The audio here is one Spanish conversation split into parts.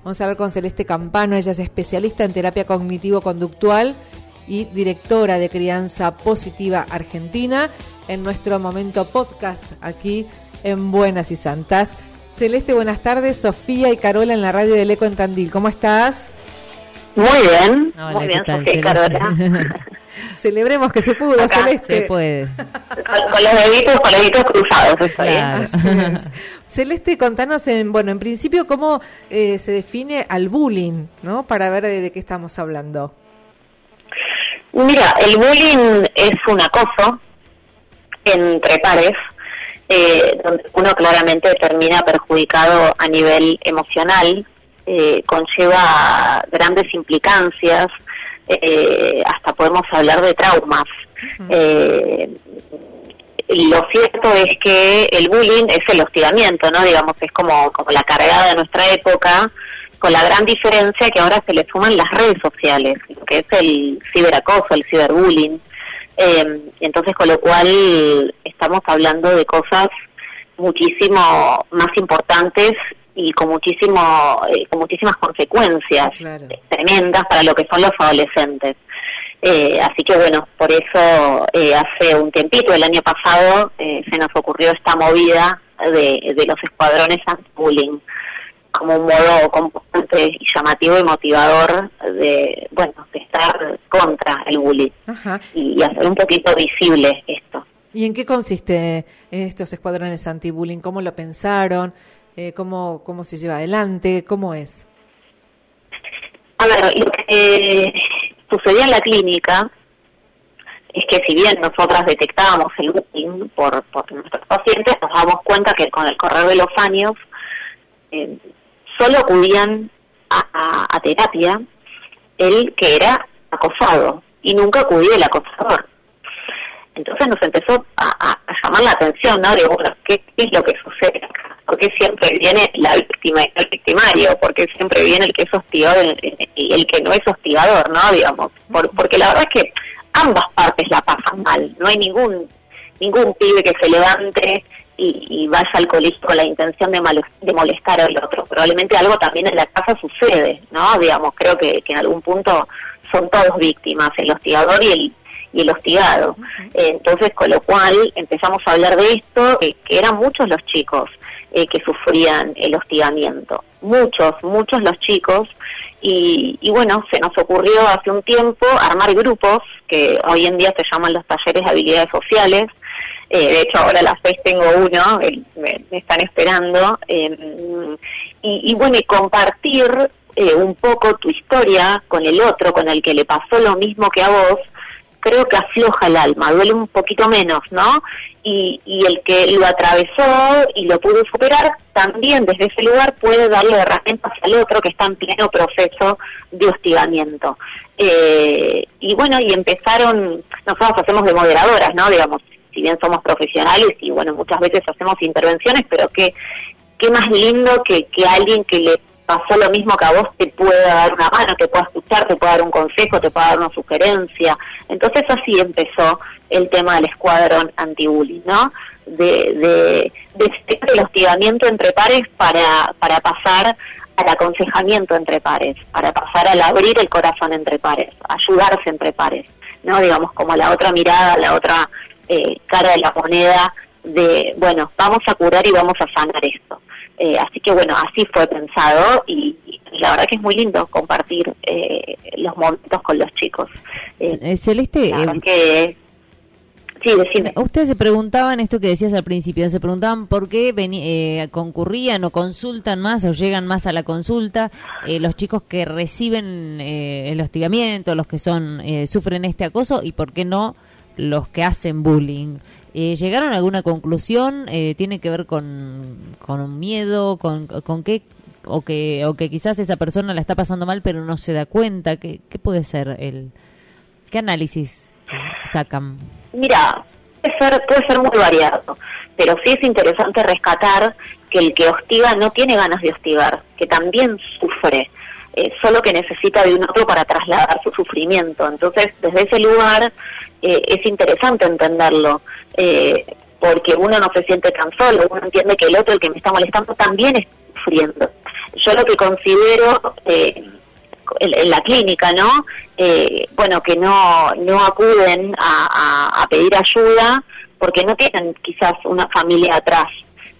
Vamos a hablar con Celeste Campano, ella es especialista en terapia cognitivo-conductual y directora de Crianza Positiva Argentina, en nuestro momento podcast aquí en Buenas y Santas. Celeste, buenas tardes. Sofía y Carola en la radio del Eco en Tandil. ¿Cómo estás? Muy bien. Hola, muy bien, tal, Sofía y Carola. Celebremos que se pudo, Acá Celeste. Se puede. Con los deditos cruzados estoy. Claro. Así es. Celeste, contanos en principio cómo se define al bullying, ¿no? Para ver de qué estamos hablando. Mira, el bullying es un acoso entre pares, donde uno claramente termina perjudicado a nivel emocional, conlleva grandes implicancias, hasta podemos hablar de traumas. Lo cierto es que el bullying es el hostigamiento, ¿no? Digamos, es como la cargada de nuestra época, con la gran diferencia que ahora se le suman las redes sociales, lo que es el ciberacoso, el ciberbullying. Entonces, con lo cual estamos hablando de cosas muchísimo más importantes y con muchísimas consecuencias, claro, tremendas para lo que son los adolescentes. Así que bueno, por eso hace un tiempito, el año pasado, se nos ocurrió esta movida de los escuadrones anti-bullying, como un modo constante y llamativo y motivador de estar contra el bullying. Ajá. Y hacer un poquito visible esto. ¿Y en qué consiste estos escuadrones anti-bullying? ¿Cómo lo pensaron? ¿Cómo se lleva adelante? ¿Cómo es? A ver, lo que sucedía en la clínica es que si bien nosotras detectábamos el bullying por nuestros pacientes, nos damos cuenta que con el correr de los años solo acudían a terapia el que era acosado y nunca acudía el acosador. Entonces nos empezó a llamar la atención, ¿no? De bueno, ¿qué es lo que sucede acá? ¿Por qué siempre viene la víctima y el victimario? ¿Por qué siempre viene el que es hostigador y el que no es hostigador, ¿no? Digamos, porque la verdad es que ambas partes la pasan mal. No hay ningún pibe que se levante y vaya al colegio con la intención de molestar al otro. Probablemente algo también en la casa sucede, ¿no? Digamos, creo que en algún punto son todos víctimas, el hostigador y el hostigado. Entonces, con lo cual empezamos a hablar de esto, que eran muchos los chicos que sufrían el hostigamiento. Muchos los chicos. Y bueno, se nos ocurrió hace un tiempo armar grupos, que hoy en día se llaman los talleres de habilidades sociales. De hecho, ahora a las 6 tengo uno, me están esperando. Y bueno, y compartir un poco tu historia con el otro, con el que le pasó lo mismo que a vos, creo que afloja el alma, duele un poquito menos, ¿no? Y el que lo atravesó y lo pudo superar, también desde ese lugar puede darle herramientas al otro que está en pleno proceso de hostigamiento. Y bueno, y empezaron, nosotros hacemos de moderadoras, ¿no? Digamos, si bien somos profesionales y bueno, muchas veces hacemos intervenciones, pero qué más lindo que alguien que le pasó lo mismo que a vos te pueda dar una mano, te pueda escuchar, te pueda dar un consejo, te pueda dar una sugerencia. Entonces así empezó el tema del escuadrón anti-bullying, ¿no? De el hostigamiento entre pares para pasar al aconsejamiento entre pares, para pasar al abrir el corazón entre pares, ayudarse entre pares, ¿no? Digamos, como la otra mirada, la otra cara de la moneda de, bueno, vamos a curar y vamos a sanar esto. Así que bueno, así fue pensado y la verdad que es muy lindo compartir los momentos con los chicos. Celeste, sí, decime. Ustedes se preguntaban esto que decías al principio, se preguntaban por qué concurrían o consultan más o llegan más a la consulta los chicos que reciben el hostigamiento, los que sufren este acoso y por qué no los que hacen bullying. ¿Llegaron a alguna conclusión? ¿Tiene que ver con un miedo? ¿Con qué? O que quizás esa persona la está pasando mal pero no se da cuenta. ¿Qué puede ser? ¿Qué análisis sacan? Mira, puede ser muy variado, pero sí es interesante rescatar que el que hostiga no tiene ganas de hostigar, que también sufre, solo que necesita de un otro para trasladar su sufrimiento. Entonces, desde ese lugar es interesante entenderlo, porque uno no se siente tan solo, uno entiende que el otro, el que me está molestando, también está sufriendo. yo lo que considero en la clínica, ¿no? Bueno, que no acuden a pedir ayuda porque no tienen quizás una familia atrás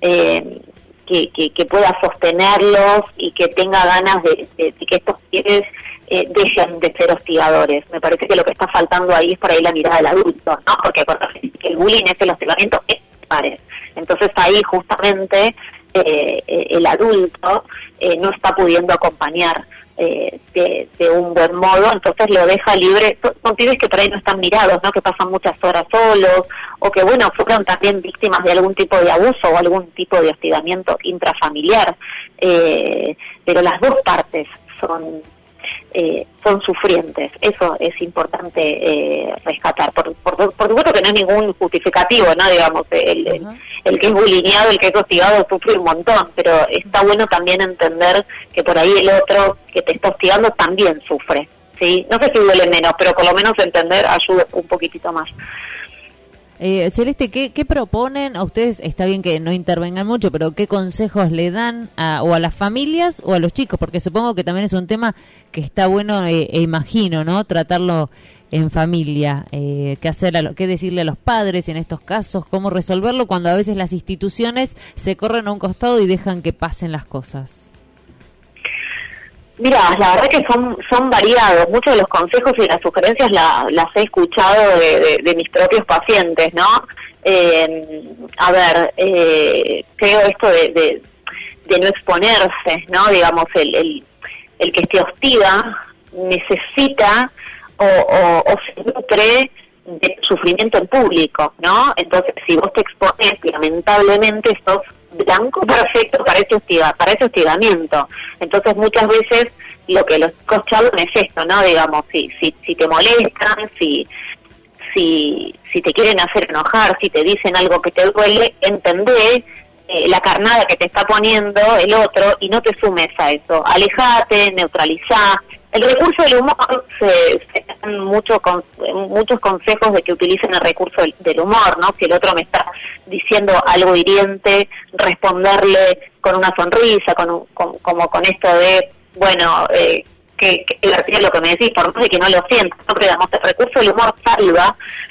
que pueda sostenerlos y que tenga ganas de que estos pibes dejen de ser hostigadores. Me parece que lo que está faltando ahí es por ahí la mirada del adulto, ¿no? Porque el bullying es el hostigamiento, es pares. Entonces ahí justamente el adulto no está pudiendo acompañar de un buen modo, entonces lo deja libre. Son pibes que por ahí no están mirados, ¿no? Que pasan muchas horas solos, o que bueno, fueron también víctimas de algún tipo de abuso o algún tipo de hostigamiento intrafamiliar, pero las dos partes son sufrientes. Eso es importante rescatar. Por supuesto que no es ningún justificativo, ¿no? Digamos, el que es bulineado, el que es hostigado sufre un montón, pero está bueno también entender que por ahí el otro que te está hostigando también sufre, ¿sí? No sé si duele menos, pero por lo menos entender ayuda un poquitito más. Celeste, ¿qué proponen a ustedes? Está bien que no intervengan mucho, pero ¿qué consejos le dan o a las familias o a los chicos? Porque supongo que también es un tema que está bueno, imagino, ¿no? Tratarlo en familia. ¿Qué decirle a los padres en estos casos? ¿Cómo resolverlo cuando a veces las instituciones se corren a un costado y dejan que pasen las cosas? Mira, la verdad que son variados. Muchos de los consejos y las sugerencias las he escuchado de mis propios pacientes, ¿no? A ver, creo esto de no exponerse, ¿no? Digamos, el que te hostiga necesita o se nutre de sufrimiento en público, ¿no? Entonces, si vos te expones, lamentablemente sos blanco perfecto para ese hostigamiento. Entonces muchas veces lo que los chicos charlan es esto, ¿no? Digamos, si te molestan, si te quieren hacer enojar, si te dicen algo que te duele, entendé la carnada que te está poniendo el otro y no te sumes a eso. Alejate, neutralizá. El recurso del humor, se dan muchos consejos de que utilicen el recurso del humor, ¿no? Si el otro me está diciendo algo hiriente, responderle con una sonrisa, como con esto de, bueno, que divertido lo que me decís, por más de que no lo sientas, ¿no? Pero digamos, el recurso del humor salva,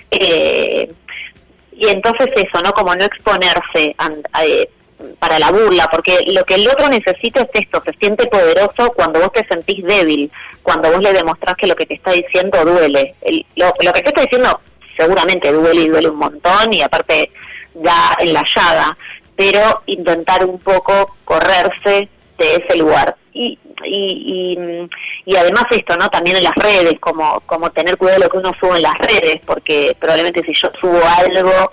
y entonces eso, ¿no? Como no exponerse para la burla, porque lo que el otro necesita es esto, se siente poderoso cuando vos te sentís débil, cuando vos le demostrás que lo que te está diciendo duele. Lo que te está diciendo seguramente duele y duele un montón, y aparte da en la llaga, pero intentar un poco correrse de ese lugar. Y además esto, ¿no? También en las redes, como tener cuidado de lo que uno sube en las redes, porque probablemente si yo subo algo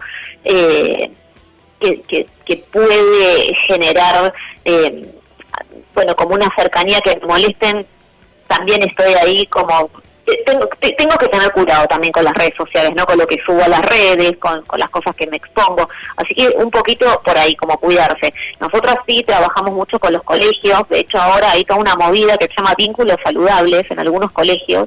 que puede generar, bueno, como una cercanía que me molesten, también estoy ahí como... Tengo que tener cuidado también con las redes sociales, ¿no? Con lo que subo a las redes, con las cosas que me expongo. Así que un poquito por ahí, como cuidarse. Nosotras sí trabajamos mucho con los colegios. De hecho, ahora hay toda una movida que se llama vínculos saludables en algunos colegios.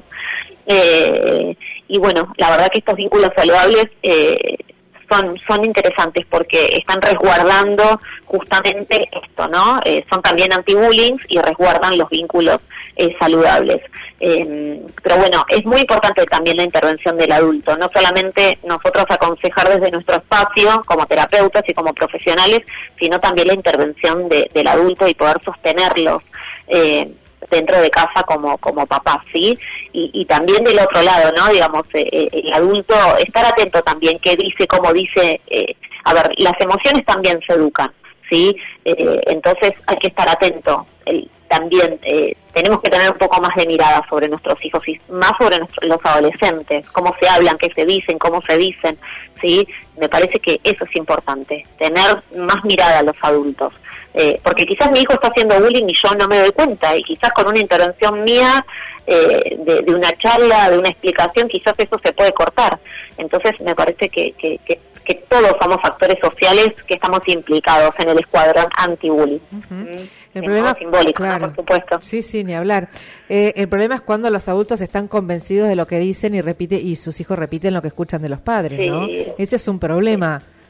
Y bueno, la verdad que estos vínculos saludables son interesantes porque están resguardando justamente esto, ¿no? Son también anti-bullying y resguardan los vínculos saludables. Pero bueno, es muy importante también la intervención del adulto, no solamente nosotros aconsejar desde nuestro espacio como terapeutas y como profesionales, sino también la intervención del adulto y poder sostenerlos dentro de casa como papás, ¿sí? Y también del otro lado, ¿no? Digamos, el adulto, estar atento también, qué dice, cómo dice. A ver, las emociones también se educan, ¿sí? Entonces hay que estar atento. También tenemos que tener un poco más de mirada sobre nuestros hijos y más sobre los adolescentes, cómo se hablan, qué se dicen, cómo se dicen, ¿sí? Me parece que eso es importante, tener más mirada a los adultos. Porque quizás mi hijo está haciendo bullying y yo no me doy cuenta, y quizás con una intervención mía, de una charla, de una explicación, quizás eso se puede cortar. Entonces me parece que todos somos actores sociales que estamos implicados en el escuadrón anti-bullying. El problema es simbólico, claro, ¿no? Por supuesto. Sí, ni hablar. El problema es cuando los adultos están convencidos de lo que dicen y sus hijos repiten lo que escuchan de los padres, ¿no? Ese es un problema.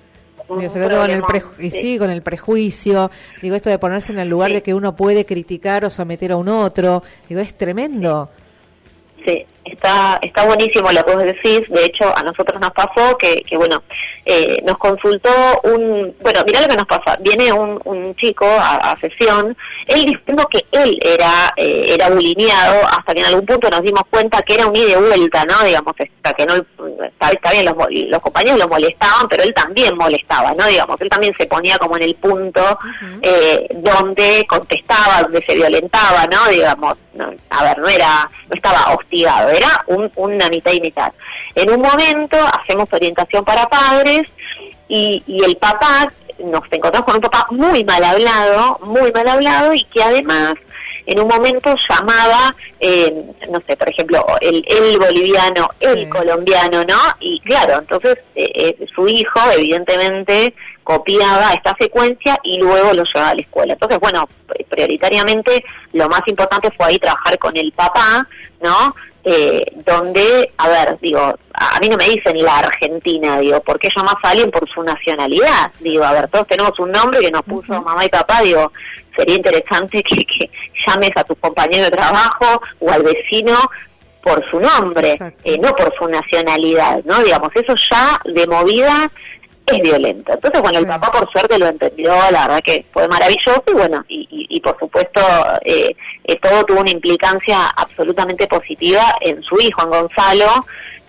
Digo, sobre todo con el prejuicio, digo, esto de ponerse en el lugar de que uno puede criticar o someter a un otro, digo, es tremendo. Sí, está buenísimo lo que vos decís. De hecho, a nosotros nos pasó que bueno, nos consultó mirá lo que nos pasa. Viene un chico a sesión, él diciendo que él era bulineado, hasta que en algún punto nos dimos cuenta que era un ida y vuelta, ¿no? Digamos, hasta que no está bien, los compañeros lo molestaban, pero él también molestaba, ¿no? Digamos, él también se ponía como en el punto donde contestaba, donde se violentaba, ¿no? Digamos, no estaba hostigado, era una mitad y mitad. En un momento hacemos orientación para padres y el papá, nos encontramos con un papá muy mal hablado y que además en un momento llamaba, no sé, por ejemplo, el boliviano, el colombiano, ¿no? Y claro, entonces su hijo evidentemente copiaba esta secuencia y luego lo llevaba a la escuela. Entonces, bueno, prioritariamente lo más importante fue ahí trabajar con el papá, ¿no? Donde, a ver, digo, a mí no me dicen la Argentina, digo, ¿por qué llamas a alguien por su nacionalidad? Digo, a ver, todos tenemos un nombre que nos puso mamá y papá, digo, sería interesante que llames a tu compañero de trabajo o al vecino por su nombre, no por su nacionalidad, ¿no? Digamos, eso ya de movida es violento. Entonces, bueno, el papá por suerte lo entendió, la verdad que fue maravilloso y bueno, y por supuesto todo tuvo una implicancia absolutamente positiva en su hijo, en Gonzalo,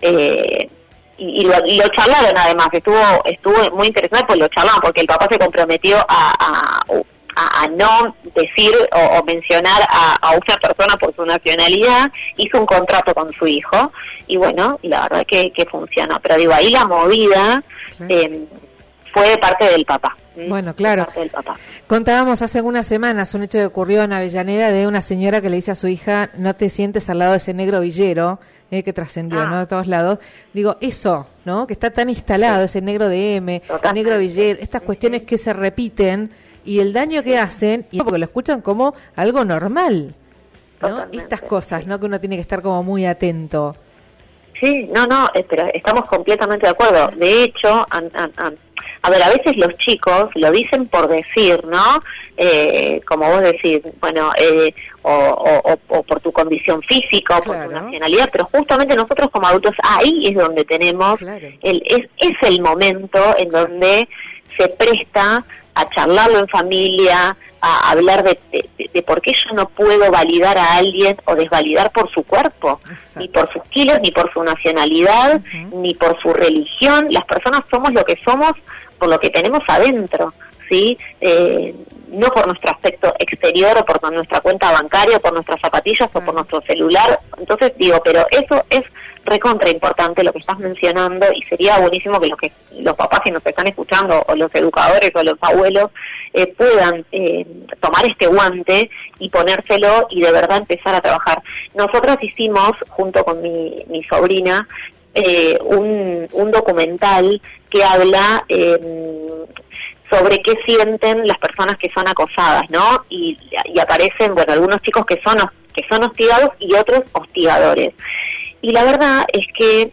y lo charlaron además, estuvo muy interesante porque lo charlaron, porque el papá se comprometió a no decir o mencionar a una persona por su nacionalidad, hizo un contrato con su hijo y bueno, y la verdad que funcionó, pero digo, ahí la movida fue de parte del papá. Bueno, claro. Contábamos hace algunas semanas un hecho que ocurrió en Avellaneda de una señora que le dice a su hija, no te sientes al lado de ese negro villero, que trascendió, ¿no? De todos lados. Digo, eso, ¿no? Que está tan instalado, ese negro de M, negro villero, estas cuestiones que se repiten y el daño que hacen, y porque lo escuchan como algo normal, ¿no? Estas cosas, ¿no? Que uno tiene que estar como muy atento. Sí, pero estamos completamente de acuerdo. De hecho, a ver, a veces los chicos lo dicen por decir, ¿no? Como vos decís, bueno, o por tu condición física, o por tu nacionalidad, pero justamente nosotros como adultos, ahí es donde tenemos, es el momento en donde se presta a charlarlo en familia, a hablar de por qué yo no puedo validar a alguien o desvalidar por su cuerpo, ni por sus kilos, ni por su nacionalidad, ni por su religión. Las personas somos lo que somos por lo que tenemos adentro, ¿sí? No por nuestro aspecto exterior o por nuestra cuenta bancaria o por nuestras zapatillas o por nuestro celular. Entonces digo, pero eso es recontra importante lo que estás mencionando y sería buenísimo que los papás que nos están escuchando o los educadores o los abuelos puedan tomar este guante y ponérselo y de verdad empezar a trabajar. Nosotros hicimos, junto con mi sobrina, un documental que habla sobre qué sienten las personas que son acosadas, ¿no? Y aparecen, bueno, algunos chicos que son hostigados y otros hostigadores. Y la verdad es que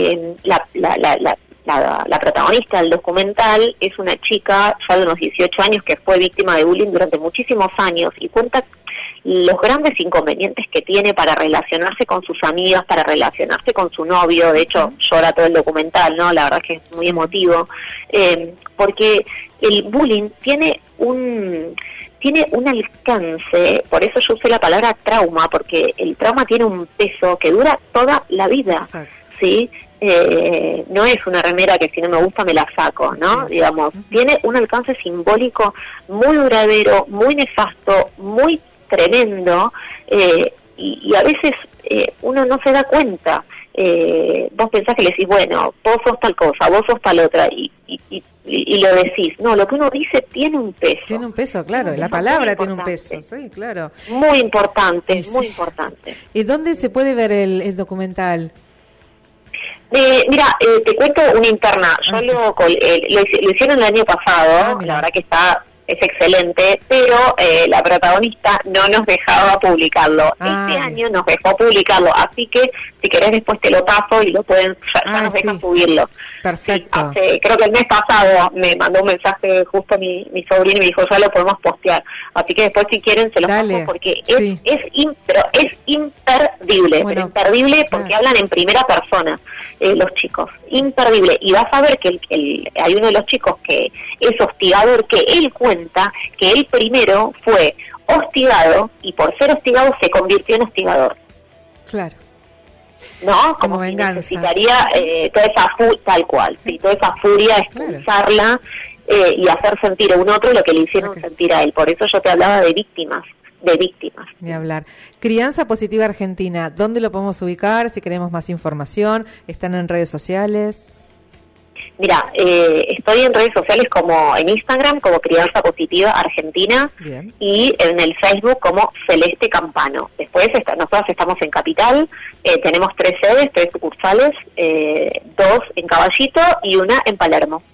la protagonista del documental es una chica ya de unos 18 años que fue víctima de bullying durante muchísimos años y cuenta los grandes inconvenientes que tiene para relacionarse con sus amigas, para relacionarse con su novio. De hecho, llora todo el documental, ¿no? La verdad es que es muy emotivo, porque el bullying tiene un alcance, por eso yo usé la palabra trauma, porque el trauma tiene un peso que dura toda la vida, ¿sí? No es una remera que si no me gusta me la saco, ¿no? Digamos, tiene un alcance simbólico muy duradero, muy nefasto, muy tremendo, y a veces uno no se da cuenta. Vos pensás que le decís, bueno, vos sos tal cosa, vos sos tal otra, y lo decís. No, lo que uno dice tiene un peso. Tiene un peso, claro, la palabra tiene un peso, sí, claro. Muy importante, muy importante. ¿Y dónde se puede ver el documental? Mira, te cuento una interna. Yo lo hicieron el año pasado, la verdad que está es excelente, pero la protagonista no nos dejaba publicarlo. Este año nos dejó publicarlo, así que si querés después te lo paso y lo pueden, ya nos dejan subirlo. Perfecto. Sí, creo que el mes pasado me mandó un mensaje justo mi sobrino y me dijo, ya lo podemos postear. Así que después si quieren se los paso porque es imperdible, bueno, pero imperdible porque hablan en primera persona los chicos, imperdible. Y vas a ver que hay uno de los chicos que es hostigador, que él cuenta que él primero fue hostigado y por ser hostigado se convirtió en hostigador. Claro. ¿No? Como venganza. Necesitaría toda esa tal cual, sí, toda esa furia, expulsarla y hacer sentir a un otro lo que le hicieron sentir a él. Por eso yo te hablaba de víctimas. Ni hablar. Crianza Positiva Argentina, ¿dónde lo podemos ubicar? Si queremos más información, ¿están en redes sociales? Mira, estoy en redes sociales como en Instagram como Crianza Positiva Argentina. Bien. Y en el Facebook como Celeste Campano. Después nosotros estamos en Capital, tenemos 3 sedes, 3 sucursales, 2 en Caballito y 1 en Palermo.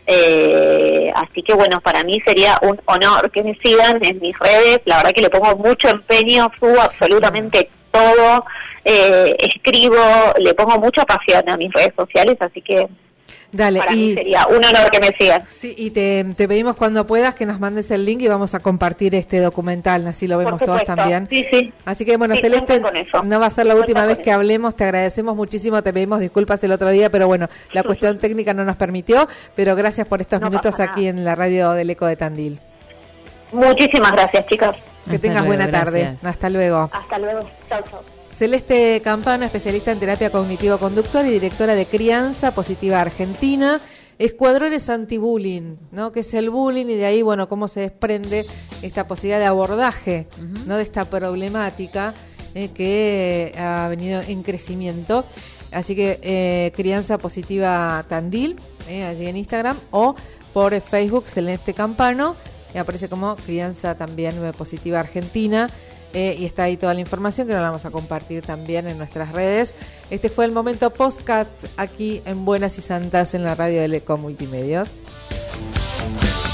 Así que bueno, para mí sería un honor que me sigan en mis redes. La verdad que le pongo mucho empeño, subo absolutamente todo, escribo, le pongo mucha pasión a mis redes sociales, así que dale, para mí sería un honor que me sigan. Sí, y te pedimos cuando puedas que nos mandes el link y vamos a compartir este documental, así lo vemos todos también. Sí. Así que bueno, Celeste, no va a ser la última vez que hablemos, te agradecemos muchísimo, te pedimos disculpas el otro día, pero bueno, la cuestión técnica no nos permitió, pero gracias por estos minutos aquí en la radio del Eco de Tandil. Muchísimas gracias, chicas. Que tengas buena tarde. Hasta luego. Hasta luego. Chao. Celeste Campano, especialista en terapia cognitivo-conductual y directora de Crianza Positiva Argentina. Escuadrones anti-bullying, ¿no? Que es el bullying y de ahí, bueno, cómo se desprende esta posibilidad de abordaje, ¿no? De esta problemática que ha venido en crecimiento. Así que Crianza Positiva Tandil, allí en Instagram, o por Facebook Celeste Campano, aparece como Crianza también Positiva Argentina. Y está ahí toda la información que nos la vamos a compartir también en nuestras redes. Este fue el momento podcast aquí en Buenas y Santas en la radio del Eco Multimedios.